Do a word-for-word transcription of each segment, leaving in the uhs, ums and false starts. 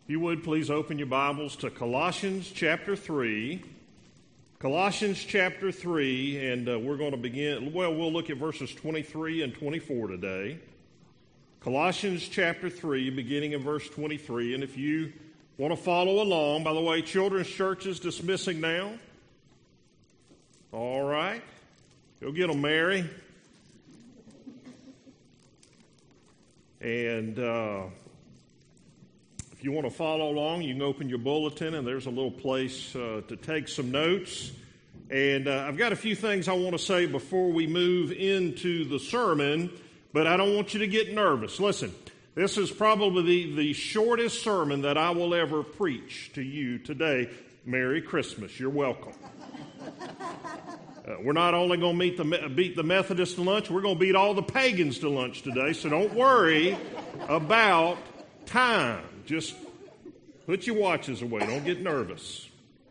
If you would, please open your Bibles to Colossians chapter three. Colossians chapter three, and uh, we're going to begin, well, we'll look at verses twenty-three and twenty-four today. Colossians chapter three, beginning in verse twenty-three. And if you want to follow along, by the way, Children's Church is dismissing now. All right. Go get them, Mary. And uh, if you want to follow along, you can open your bulletin, and there's a little place uh, to take some notes. And uh, I've got a few things I want to say before we move into the sermon, but I don't want you to get nervous. Listen, this is probably the, the shortest sermon that I will ever preach to you today. Merry Christmas. You're welcome. Uh, we're not only going to meet the, beat the Methodists to lunch, we're going to beat all the pagans to lunch today, so don't worry about time. Just put your watches away. Don't get nervous.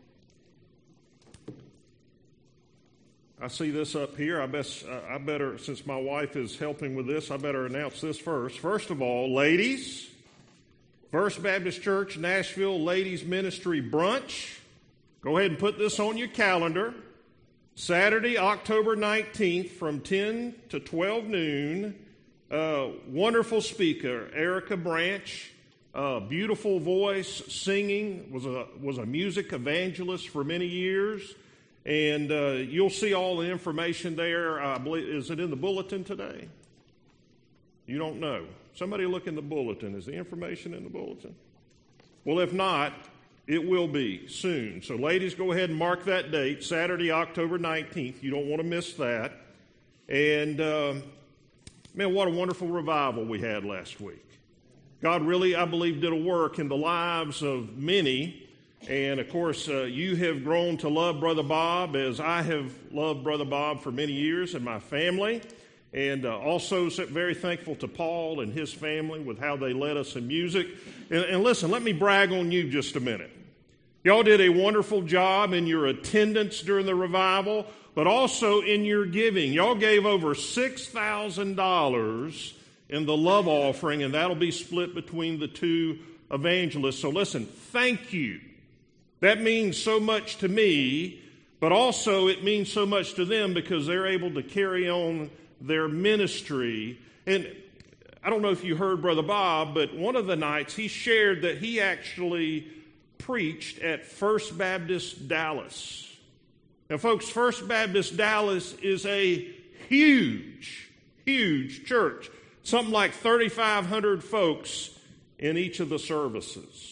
I see this up here. I, best, uh, I better, since my wife is helping with this, I better announce this first. First of all, ladies, First Baptist Church Nashville Ladies Ministry Brunch. Go ahead and put this on your calendar. Saturday, October nineteenth from ten to twelve noon. Uh, wonderful speaker, Erica Branch. Uh, beautiful voice, singing, was a, was a music evangelist for many years. And uh, you'll see all the information there. I believe, is it in the bulletin today? You don't know. Somebody look in the bulletin. Is the information in the bulletin? Well, if not, it will be soon. So ladies, go ahead and mark that date, Saturday, October nineteenth. You don't want to miss that. And, uh, man, what a wonderful revival we had last week. God really, I believe, did a work in the lives of many. And, of course, uh, you have grown to love Brother Bob as I have loved Brother Bob for many years and my family. And uh, also very thankful to Paul and his family with how they led us in music. And, and listen, let me brag on you just a minute. Y'all did a wonderful job in your attendance during the revival, but also in your giving. Y'all gave over six thousand dollars in the love offering, and that'll be split between the two evangelists. So listen, thank you. That means so much to me, but also it means so much to them because they're able to carry on their ministry. And I don't know if you heard Brother Bob, but one of the nights he shared that he actually preached at First Baptist Dallas. Now, folks, First Baptist Dallas is a huge, huge church. Something like thirty-five hundred folks in each of the services.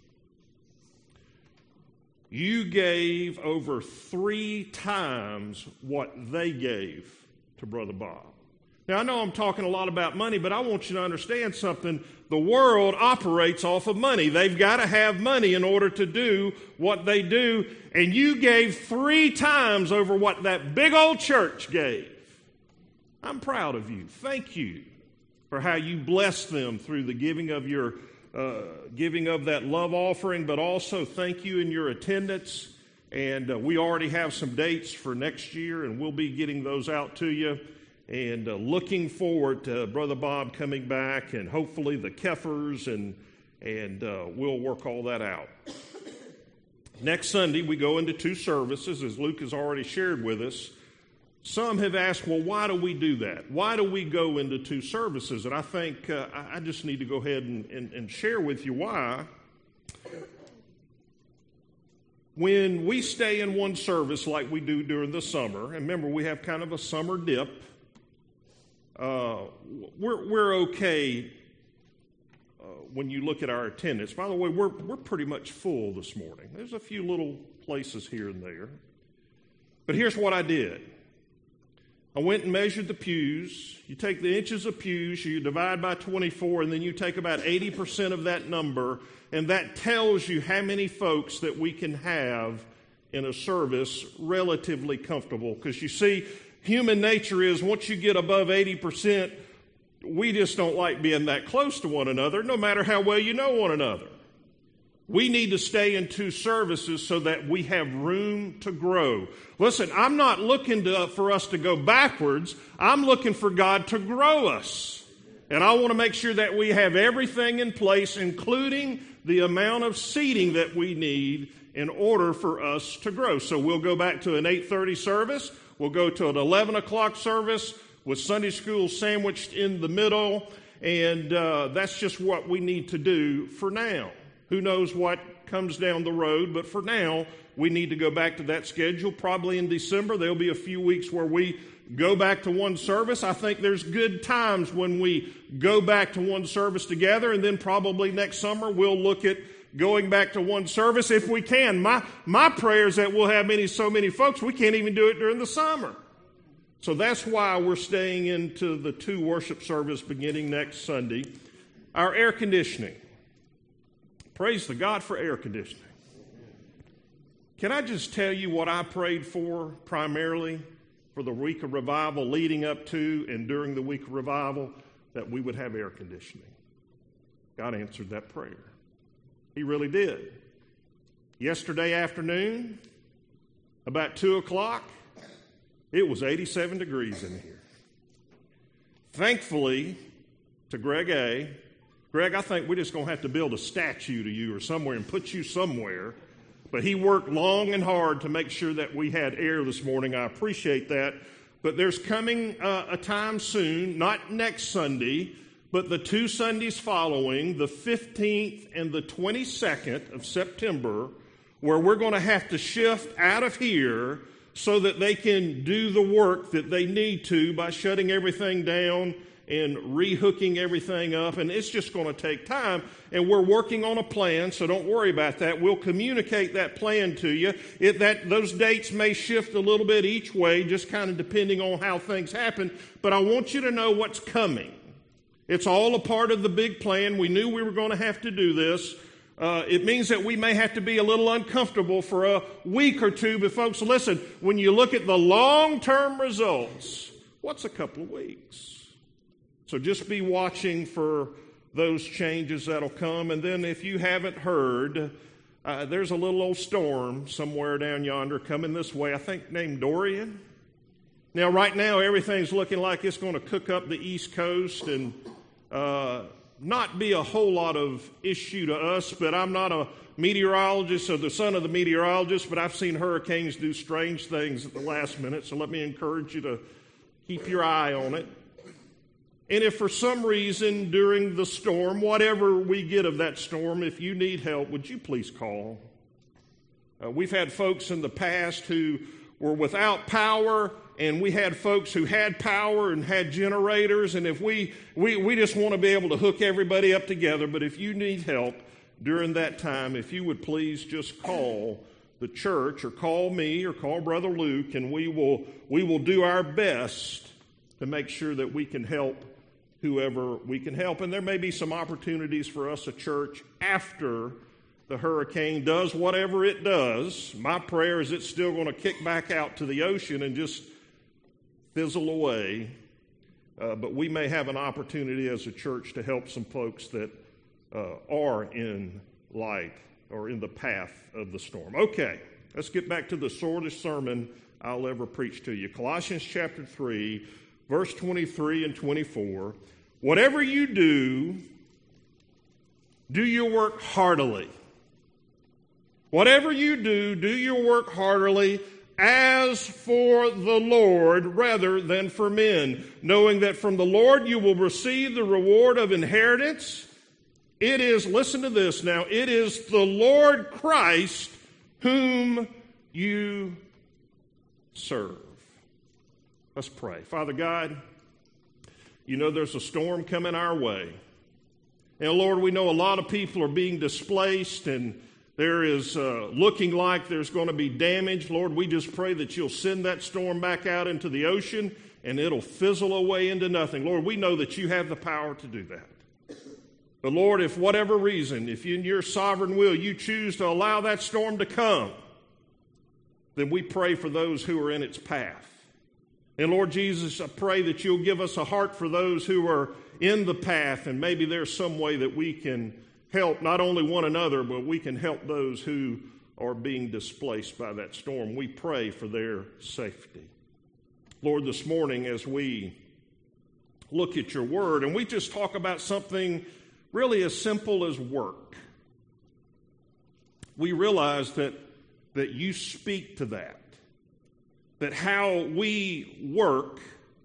You gave over three times what they gave to Brother Bob. Now, I know I'm talking a lot about money, but I want you to understand something. The world operates off of money. They've got to have money in order to do what they do. And you gave three times over what that big old church gave. I'm proud of you. Thank you for how you blessed them through the giving of your uh, giving of that love offering, but also thank you in your attendance. And uh, we already have some dates for next year, and we'll be getting those out to you. And uh, looking forward to Brother Bob coming back, and hopefully the Keffers, and and uh, we'll work all that out. Next Sunday, we go into two services, as Luke has already shared with us. Some have asked, well, why do we do that? Why do we go into two services? And I think uh, I just need to go ahead and, and, and share with you why. When we stay in one service like we do during the summer, and remember we have kind of a summer dip, uh, we're, we're okay uh, when you look at our attendance. By the way, we're, we're pretty much full this morning. There's a few little places here and there. But here's what I did. I went and measured the pews. You take the inches of pews, you divide by twenty-four, and then you take about eighty percent of that number, and that tells you how many folks that we can have in a service relatively comfortable. Because you see, human nature is once you get above eighty percent, we just don't like being that close to one another, no matter how well you know one another. We need to stay in two services so that we have room to grow. Listen, I'm not looking to, for us to go backwards. I'm looking for God to grow us. And I want to make sure that we have everything in place, including the amount of seating that we need in order for us to grow. So we'll go back to an eight thirty service. We'll go to an eleven o'clock service with Sunday school sandwiched in the middle. And uh, that's just what we need to do for now. Who knows what comes down the road, but for now, we need to go back to that schedule. Probably in December, there'll be a few weeks where we go back to one service. I think there's good times when we go back to one service together, and then probably next summer we'll look at going back to one service if we can. My my prayer is that we'll have many so many folks we can't even do it during the summer. So that's why we're staying into the two worship service beginning next Sunday. Our air conditioning. Praise the God for air conditioning. Can I just tell you what I prayed for primarily for the week of revival leading up to and during the week of revival? That we would have air conditioning. God answered that prayer. He really did. Yesterday afternoon, about two o'clock, it was eighty-seven degrees in here. Thankfully, to Greg A., Greg, I think we're just going to have to build a statue to you or somewhere and put you somewhere. But he worked long and hard to make sure that we had air this morning. I appreciate that. But there's coming uh, a time soon, not next Sunday, but the two Sundays following, the fifteenth and the twenty-second of September, where we're going to have to shift out of here so that they can do the work that they need to by shutting everything down and rehooking everything up. And it's just going to take time. And we're working on a plan, so don't worry about that. We'll communicate that plan to you. It, that, those dates may shift a little bit each way, just kind of depending on how things happen. But I want you to know what's coming. It's all a part of the big plan. We knew we were going to have to do this. Uh, it means that we may have to be a little uncomfortable for a week or two. But folks, listen, when you look at the long-term results, what's a couple of weeks? So just be watching for those changes that'll come. And then if you haven't heard, uh, there's a little old storm somewhere down yonder coming this way, I think named Dorian. Now, right now, everything's looking like it's going to cook up the East Coast and uh, not be a whole lot of issue to us. But I'm not a meteorologist or the son of the meteorologist, but I've seen hurricanes do strange things at the last minute. So let me encourage you to keep your eye on it. And if for some reason during the storm, whatever we get of that storm, if you need help, would you please call? Uh, we've had folks in the past who were without power, and we had folks who had power and had generators. And if we, we, we just want to be able to hook everybody up together, but if you need help during that time, if you would please just call the church or call me or call Brother Luke, and we will, we will do our best to make sure that we can help whoever we can help. And there may be some opportunities for us, a church, after the hurricane does whatever it does. My prayer is it's still going to kick back out to the ocean and just fizzle away. Uh, but we may have an opportunity as a church to help some folks that uh, are in light or in the path of the storm. Okay, let's get back to the shortest sermon I'll ever preach to you. Colossians chapter three, verse twenty-three and twenty-four. Whatever you do, do your work heartily. Whatever you do, do your work heartily as for the Lord rather than for men, knowing that from the Lord you will receive the reward of inheritance. It is, listen to this now, it is the Lord Christ whom you serve. Let's pray. Father God, you know there's a storm coming our way. And Lord, we know a lot of people are being displaced, and there is uh, looking like there's going to be damage. Lord, we just pray that you'll send that storm back out into the ocean, and it'll fizzle away into nothing. Lord, we know that you have the power to do that. But Lord, if whatever reason, if in your sovereign will you choose to allow that storm to come, then we pray for those who are in its path. And Lord Jesus, I pray that you'll give us a heart for those who are in the path, and maybe there's some way that we can help not only one another, but we can help those who are being displaced by that storm. We pray for their safety. Lord, this morning as we look at your word, and we just talk about something really as simple as work. we realize that, that you speak to that. That how we work,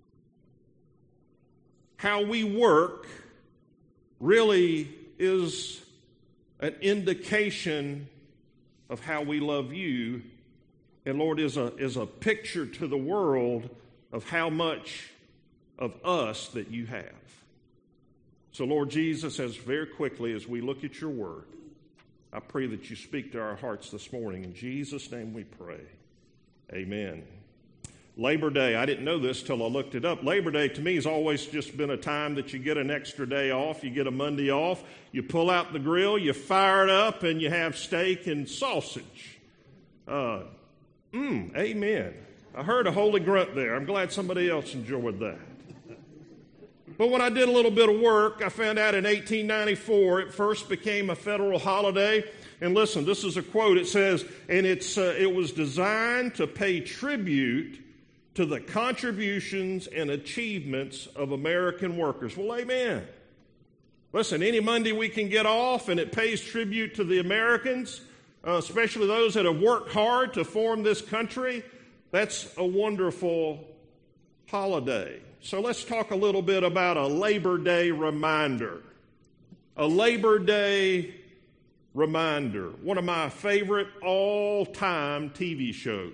how we work really is an indication of how we love you, and Lord, is a, is a picture to the world of how much of us that you have. So Lord Jesus, as very quickly as we look at your word, I pray that you speak to our hearts this morning. In Jesus' name we pray. Amen. Labor Day, I didn't know this till I looked it up. Labor Day to me has always just been a time that you get an extra day off. You get a Monday off. You pull out the grill, you fire it up, and you have steak and sausage. Uh, mm, amen. I heard a holy grunt there. I'm glad somebody else enjoyed that. But when I did a little bit of work, I found out in eighteen ninety-four it first became a federal holiday. And listen, this is a quote. It says, and it's uh, it was designed to pay tribute to the contributions and achievements of American workers. Well, amen. Listen, any Monday we can get off and it pays tribute to the Americans, uh, especially those that have worked hard to form this country. That's a wonderful holiday. So let's talk a little bit about a Labor Day reminder. A Labor Day reminder. One of my favorite all-time T V shows.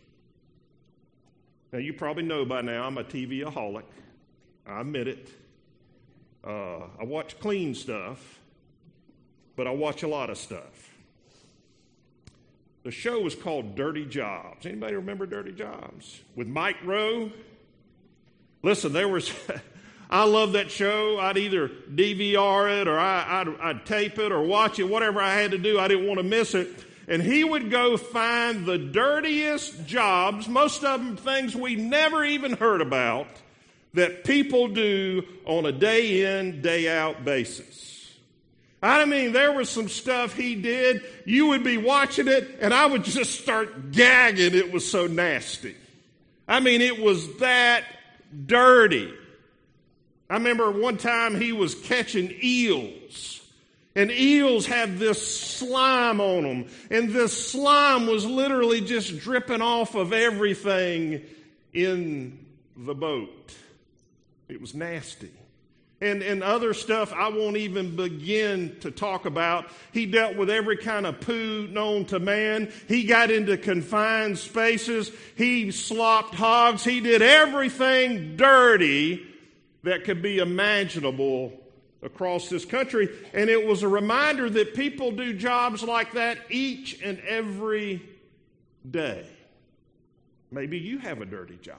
Now, you probably know by now I'm a T V-aholic. I admit it. Uh, I watch clean stuff, but I watch a lot of stuff. The show was called Dirty Jobs. Anybody remember Dirty Jobs? With Mike Rowe? Listen, there was, I love that show. I'd either D V R it or I, I'd, I'd tape it or watch it, whatever I had to do. I didn't want to miss it. And he would go find the dirtiest jobs, most of them things we never even heard about, that people do on a day in, day out basis. I mean, there was some stuff he did. You would be watching it, and I would just start gagging. It was so nasty. I mean, it was that dirty. I remember one time he was catching eels, and eels have this slime on them, and this slime was literally just dripping off of everything in the boat. It was nasty. And, and other stuff I won't even begin to talk about. He dealt with every kind of poo known to man. He got into confined spaces. He slopped hogs. He did everything dirty that could be imaginable across this country. And it was a reminder that people do jobs like that each and every day. Maybe you have a dirty job.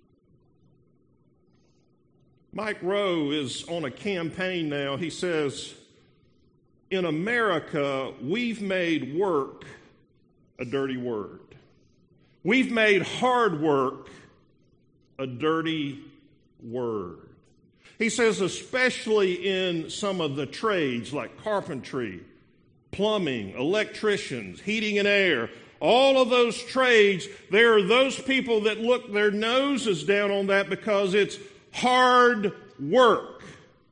Mike Rowe is on a campaign now. He says, in America, we've made work a dirty word. We've made hard work a dirty word. He says, especially in some of the trades like carpentry, plumbing, electricians, heating and air, all of those trades, there are those people that look their noses down on that because it's hard work.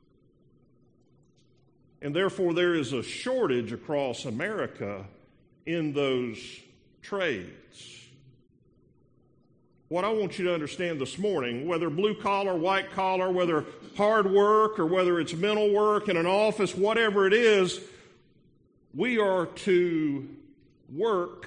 And therefore there is a shortage across America in those trades. What I want you to understand this morning, whether blue collar, white collar, whether hard work or whether it's mental work in an office, whatever it is, we are to work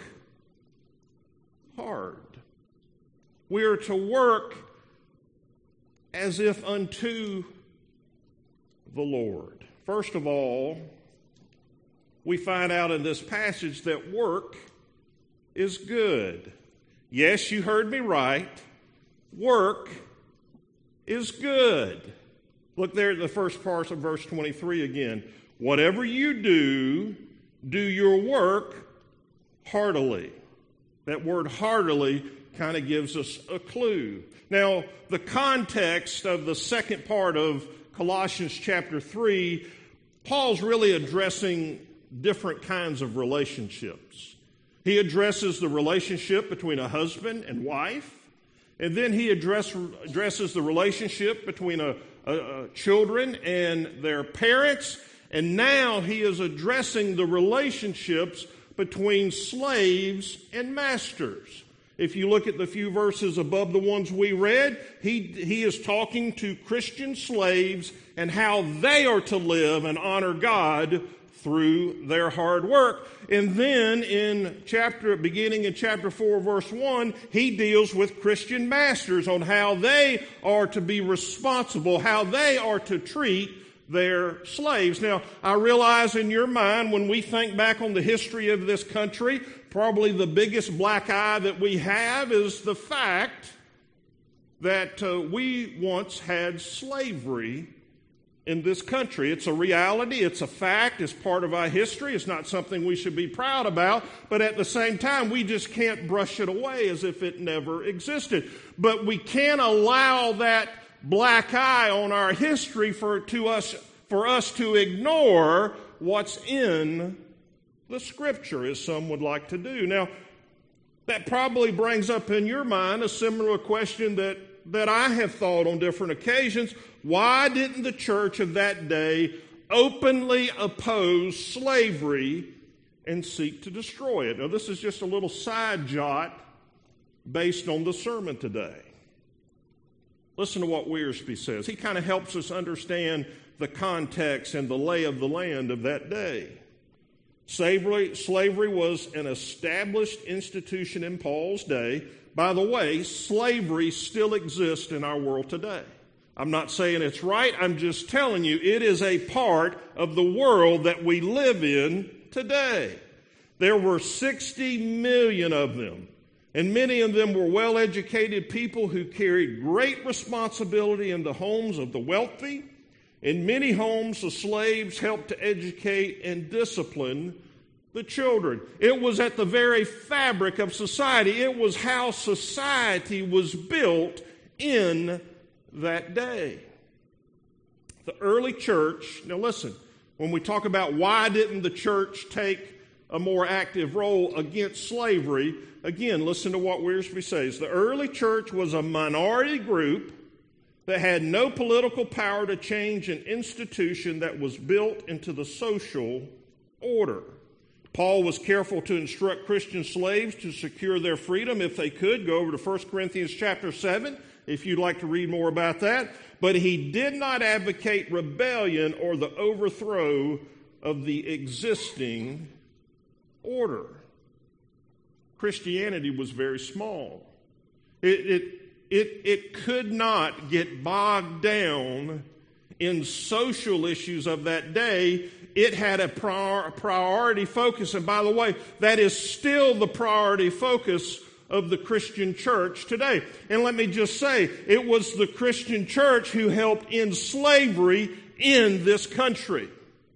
hard. We are to work as if unto the Lord. First of all, we find out in this passage that work is good. Yes, you heard me right. Work is good. Look there at the first part of verse twenty-three again. Whatever you do, do your work heartily. That word heartily kind of gives us a clue. Now, the context of the second part of Colossians chapter three, Paul's really addressing different kinds of relationships. He addresses the relationship between a husband and wife, and then he address, addresses the relationship between a, a, a children and their parents, and now he is addressing the relationships between slaves and masters. If you look at the few verses above the ones we read, he, he is talking to Christian slaves and how they are to live and honor God through their hard work. And then in chapter, beginning in chapter four, verse one, he deals with Christian masters on how they are to be responsible, how they are to treat their slaves. Now, I realize in your mind, when we think back on the history of this country, probably the biggest black eye that we have is the fact that uh, we once had slavery in this country. It's a reality, it's a fact, it's part of our history, it's not something we should be proud about, but at the same time, we just can't brush it away as if it never existed. But we can't allow that black eye on our history for to us for us to ignore what's in the Scripture, as some would like to do. Now, that probably brings up in your mind a similar question that, that I have thought on different occasions. Why didn't the church of that day openly oppose slavery and seek to destroy it? Now, this is just a little side jot based on the sermon today. Listen to what Wiersbe says. He kind of helps us understand the context and the lay of the land of that day. Slavery, slavery was an established institution in Paul's day. By the way, slavery still exists in our world today. I'm not saying it's right. I'm just telling you it is a part of the world that we live in today. There were sixty million of them. And many of them were well-educated people who carried great responsibility in the homes of the wealthy. In many homes, the slaves helped to educate and discipline the children. It was at the very fabric of society. It was how society was built in that day. The early church, now listen, when we talk about why didn't the church take a more active role against slavery, again, listen to what Wiersbe says. The early church was a minority group that had no political power to change an institution that was built into the social order. Paul was careful to instruct Christian slaves to secure their freedom if they could. Go over to First Corinthians chapter seven if you'd like to read more about that. But he did not advocate rebellion or the overthrow of the existing order. Christianity was very small. It, it, it, it could not get bogged down in social issues of that day. It had a prior, priority focus. And by the way, that is still the priority focus of the Christian church today. And let me just say, it was the Christian church who helped end slavery in this country.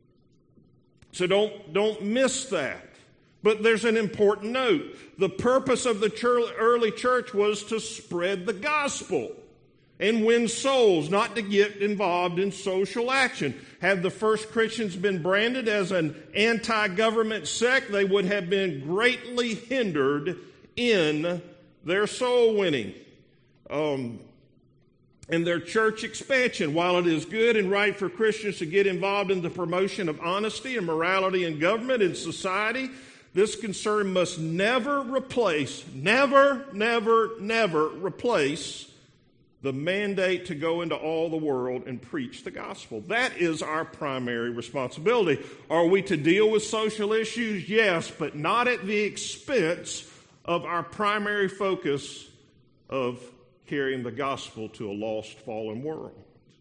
So don't, don't miss that. But there's an important note. The purpose of the early church was to spread the gospel and win souls, not to get involved in social action. Had the first Christians been branded as an anti-government sect, they would have been greatly hindered in their soul winning um, and their church expansion. While it is good and right for Christians to get involved in the promotion of honesty and morality in government and society, this concern must never replace, never, never, never replace the mandate to go into all the world and preach the gospel. That is our primary responsibility. Are we to deal with social issues? Yes, but not at the expense of our primary focus of carrying the gospel to a lost, fallen world.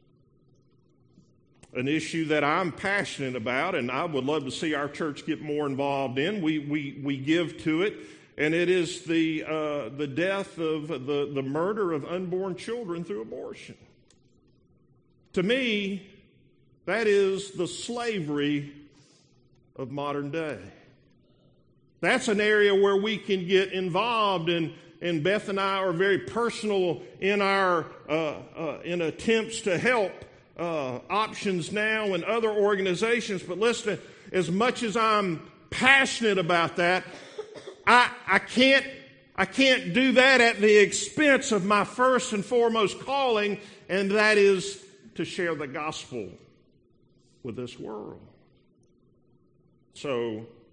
An issue that I'm passionate about and I would love to see our church get more involved in. We we we give to it, and it is the uh, the death of the, the murder of unborn children through abortion. To me, that is the slavery of modern day. That's an area where we can get involved, and and Beth and I are very personal in our uh, uh, in attempts to help. Uh, Options Now and other organizations, but listen, as much as I'm passionate about that, I, I can't I can't do that at the expense of my first and foremost calling, and that is to share the gospel with this world. So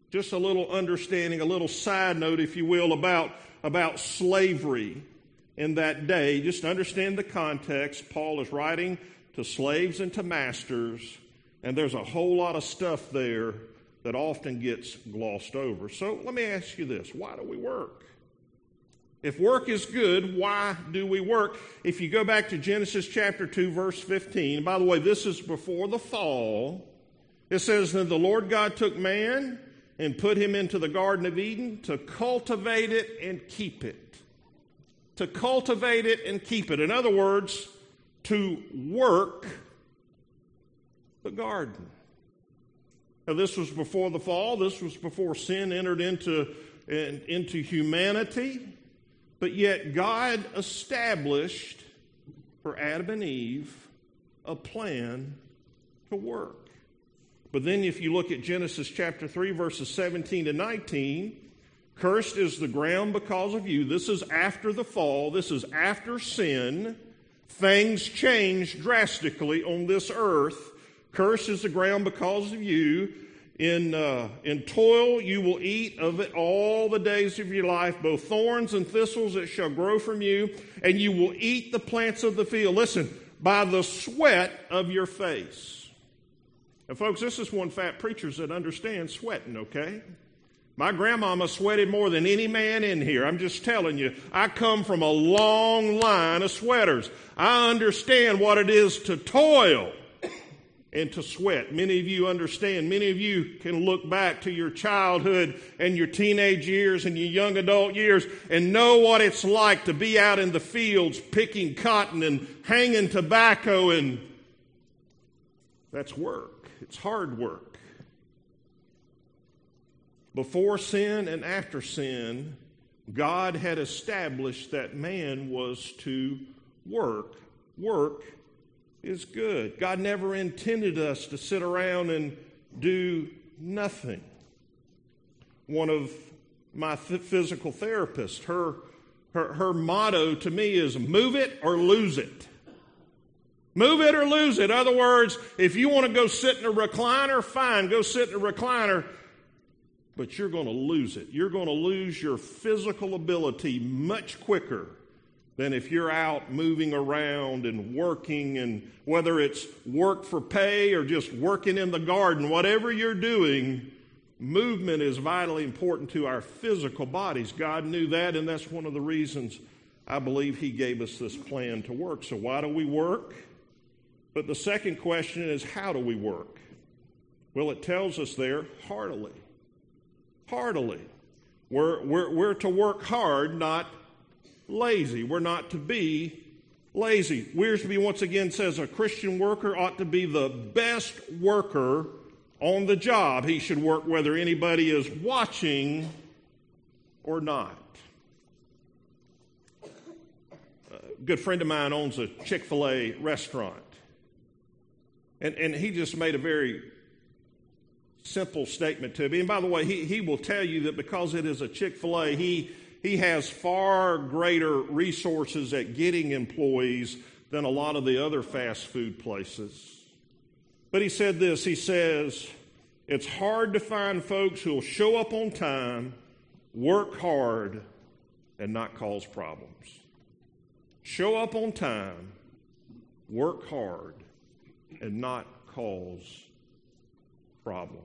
Just a little understanding, a little side note, if you will, about, about slavery in that day. Just to understand the context, Paul is writing to slaves and to masters, and there's a whole lot of stuff there that often gets glossed over. So let me ask you this. Why do we work? If work is good, why do we work? If you go back to Genesis chapter two, verse fifteen, by the way, this is before the fall. It says, "Then the Lord God took man and put him into the Garden of Eden to cultivate it and keep it." To cultivate it and keep it. In other words, to work the garden. Now, this was before the fall. This was before sin entered into, in, into humanity. But yet God established for Adam and Eve a plan to work. But then if you look at Genesis chapter three, verses seventeen to nineteen, "Cursed is the ground because of you." This is after the fall. This is after sin. Things changed drastically on this earth. "Cursed is the ground because of you. In, uh, in toil you will eat of it all the days of your life, both thorns and thistles it shall grow from you, and you will eat the plants of the field." Listen, "by the sweat of your face." Now, folks, this is one fat preachers that understand sweating, okay? My grandmama sweated more than any man in here. I'm just telling you, I come from a long line of sweaters. I understand what it is to toil and to sweat. Many of you understand. Many of you can look back to your childhood and your teenage years and your young adult years and know what it's like to be out in the fields picking cotton and hanging tobacco, and that's work. It's hard work. Before sin and after sin, God had established that man was to work. Work is good. God never intended us to sit around and do nothing. One of my th- physical therapists, her, her, her motto to me is move it or lose it. Move it or lose it. In other words, if you want to go sit in a recliner, fine, go sit in a recliner, but you're going to lose it. You're going to lose your physical ability much quicker than if you're out moving around and working, and whether it's work for pay or just working in the garden, whatever you're doing, movement is vitally important to our physical bodies. God knew that, and that's one of the reasons I believe He gave us this plan to work. So why do we work? But the second question is, how do we work? Well, it tells us there, heartily. Heartily. We're, we're, we're to work hard, not lazy. We're not to be lazy. Wiersbe once again says a Christian worker ought to be the best worker on the job. He should work whether anybody is watching or not. A good friend of mine owns a Chick-fil-A restaurant. And, and he just made a very simple statement to me. And by the way, he, he will tell you that because it is a Chick-fil-A, he He has far greater resources at getting employees than a lot of the other fast food places. But he said this, he says, it's hard to find folks who will show up on time, work hard, and not cause problems. Show up on time, work hard, and not cause problems.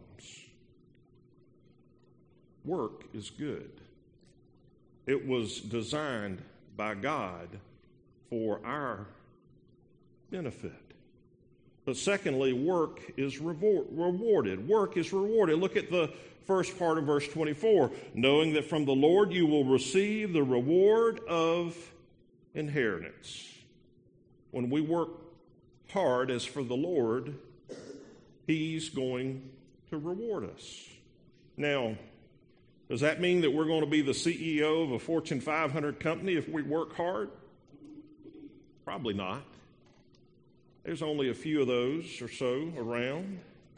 Work is good. It was designed by God for our benefit. But secondly, work is reward, rewarded. Work is rewarded. Look at the first part of verse twenty-four. Knowing that from the Lord you will receive the reward of inheritance. When we work hard as for the Lord, He's going to reward us. Now, does that mean that we're going to be the C E O of a Fortune five hundred company if we work hard? Probably not. There's only a few of those or so around.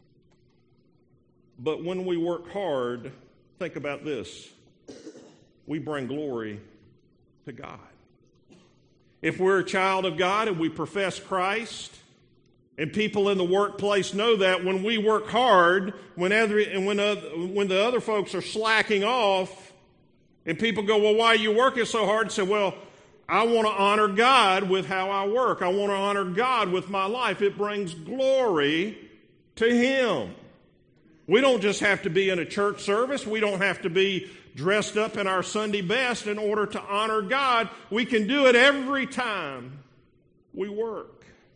But when we work hard, think about this. We bring glory to God. If we're a child of God and we profess Christ, And people in the workplace know that when we work hard, when, every, and when, other, when the other folks are slacking off, and people go, well, why are you working so hard? And say, well, I want to honor God with how I work. I want to honor God with my life. It brings glory to Him. We don't just have to be in a church service. We don't have to be dressed up in our Sunday best in order to honor God. We can do it every time we work.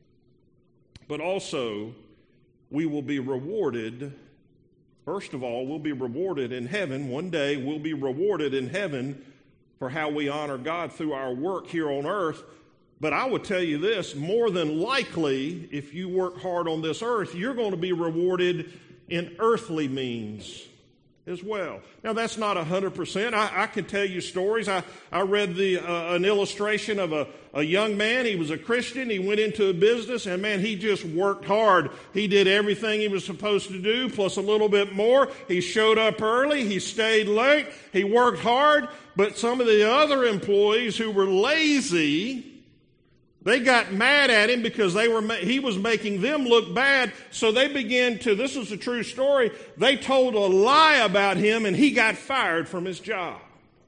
But also, we will be rewarded. First of all, we'll be rewarded in heaven. One day, we'll be rewarded in heaven for how we honor God through our work here on earth. But I would tell you this, more than likely, if you work hard on this earth, you're going to be rewarded in earthly means as well. Now, that's not one hundred percent. I, I can tell you stories. I, I read the uh, an illustration of a, a young man. He was a Christian. He went into a business, and, man, he just worked hard. He did everything he was supposed to do, plus a little bit more. He showed up early. He stayed late. He worked hard. But some of the other employees who were lazy, they got mad at him because they were he was making them look bad, so they began to, this is a true story, they told a lie about him, and he got fired from his job.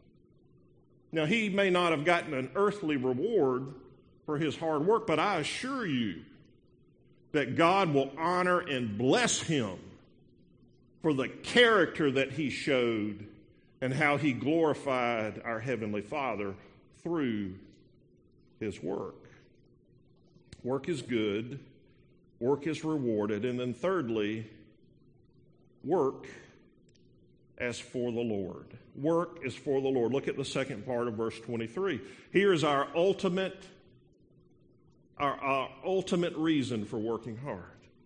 Now, he may not have gotten an earthly reward for his hard work, but I assure you that God will honor and bless him for the character that he showed and how he glorified our Heavenly Father through his work. Work is good. Work is rewarded. And then thirdly, work as for the Lord. Work is for the Lord. Look at the second part of verse twenty-three. Here is our ultimate, our, our ultimate reason for working hard.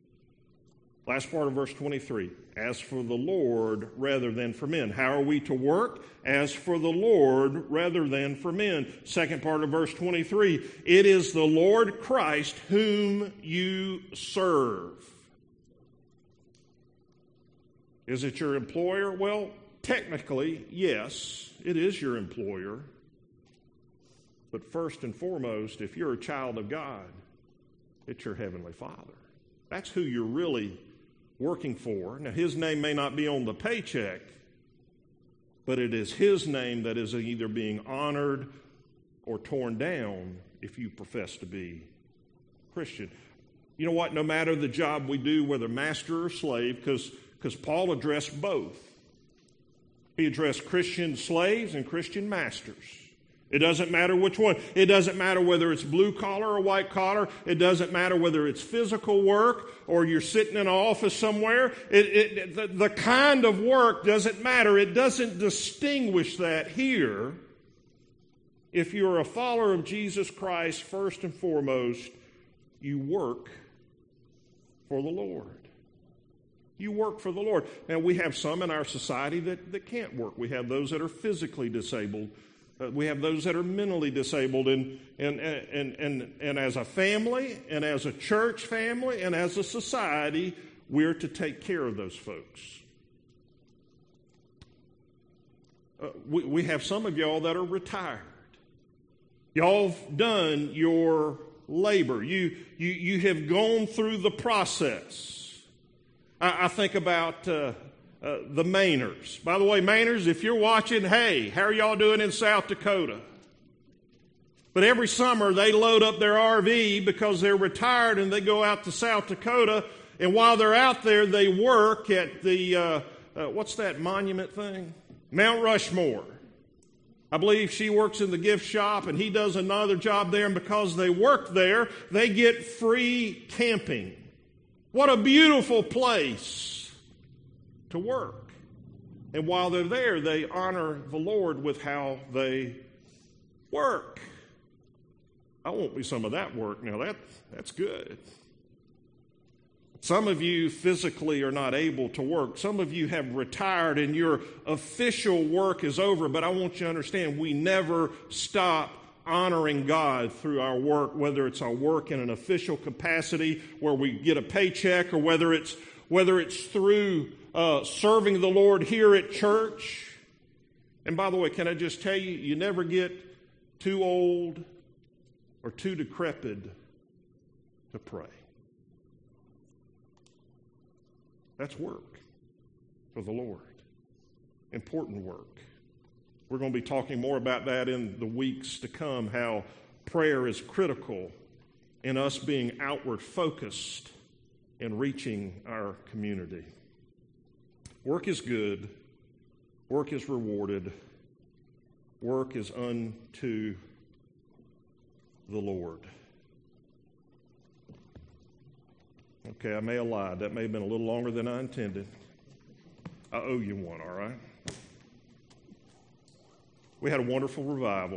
Last part of verse twenty-three. As for the Lord rather than for men. How are we to work? As for the Lord rather than for men. Second part of verse twenty-three. It is the Lord Christ whom you serve. Is it your employer? Well, technically, yes, it is your employer. But first and foremost, if you're a child of God, it's your Heavenly Father. That's who you're really working for. Now, his name may not be on the paycheck, but it is his name that is either being honored or torn down if you profess to be Christian. You know what? No matter the job we do, whether master or slave, because because Paul addressed both. He addressed Christian slaves and Christian masters. It doesn't matter which one. It doesn't matter whether it's blue collar or white collar. It doesn't matter whether it's physical work or you're sitting in an office somewhere. It, it, the, the kind of work doesn't matter. It doesn't distinguish that here. If you're a follower of Jesus Christ, first and foremost, you work for the Lord. You work for the Lord. Now, we have some in our society that, that can't work. We have those that are physically disabled. Uh, we have those that are mentally disabled, and, and, and, and, and as a family, and as a church family, and as a society, we're to take care of those folks. Uh, we, we have some of y'all that are retired. Y'all have done your labor. You, you, you have gone through the process. I, I think about... Uh, Uh, the Mainers. By the way, Mainers, if you're watching, hey, how are y'all doing in South Dakota? But every summer they load up their R V because they're retired and they go out to South Dakota. And while they're out there, they work at the, uh, uh, what's that monument thing? Mount Rushmore. I believe she works in the gift shop and he does another job there. And because they work there, they get free camping. What a beautiful place to work. And while they're there, they honor the Lord with how they work. I want me some of that work. Now, that, that's good. Some of you physically are not able to work. Some of you have retired and your official work is over. But I want you to understand, we never stop honoring God through our work, whether it's our work in an official capacity where we get a paycheck, or whether it's whether it's through uh, serving the Lord here at church. And by the way, can I just tell you, you never get too old or too decrepit to pray. That's work for the Lord. Important work. We're going to be talking more about that in the weeks to come, how prayer is critical in us being outward focused in reaching our community. Work is good. Work is rewarded. Work is unto the Lord. Okay, I may have lied. That may have been a little longer than I intended. I owe you one, all right? We had a wonderful revival.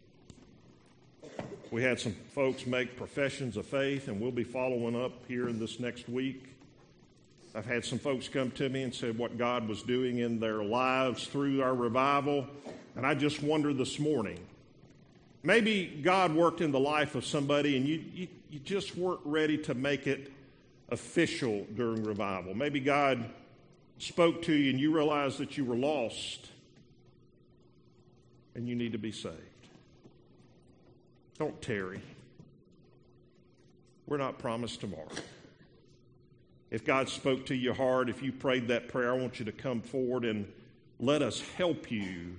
We had some folks make professions of faith, and we'll be following up here in this next week. I've had some folks come to me and said what God was doing in their lives through our revival, and I just wondered this morning, maybe God worked in the life of somebody and you, you, you just weren't ready to make it official during revival. Maybe God spoke to you and you realized that you were lost and you need to be saved. Don't tarry. We're not promised tomorrow. If God spoke to your heart, if you prayed that prayer, I want you to come forward and let us help you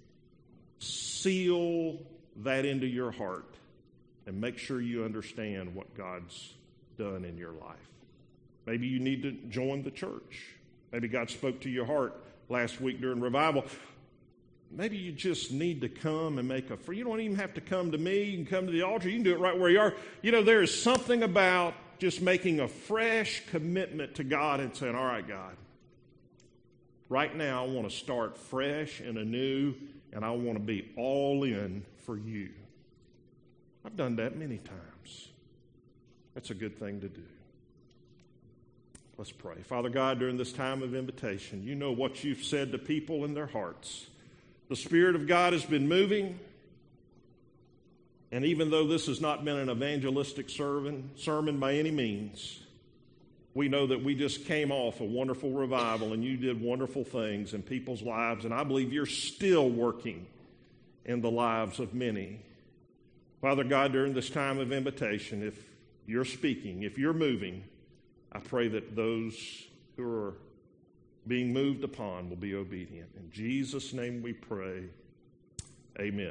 seal that into your heart and make sure you understand what God's done in your life. Maybe you need to join the church. Maybe God spoke to your heart last week during revival. Maybe you just need to come and make a free. You don't even have to come to me. You can come to the altar. You can do it right where you are. You know, there is something about just making a fresh commitment to God and saying, all right, God, right now I want to start fresh and anew, and I want to be all in for you. I've done that many times. That's a good thing to do. Let's pray. Father God, during this time of invitation, you know what you've said to people in their hearts. The Spirit of God has been moving, and even though this has not been an evangelistic sermon, sermon by any means, we know that we just came off a wonderful revival, and you did wonderful things in people's lives, and I believe you're still working in the lives of many. Father God, during this time of invitation, if you're speaking, if you're moving, I pray that those who are being moved upon will be obedient. In Jesus' name we pray. Amen.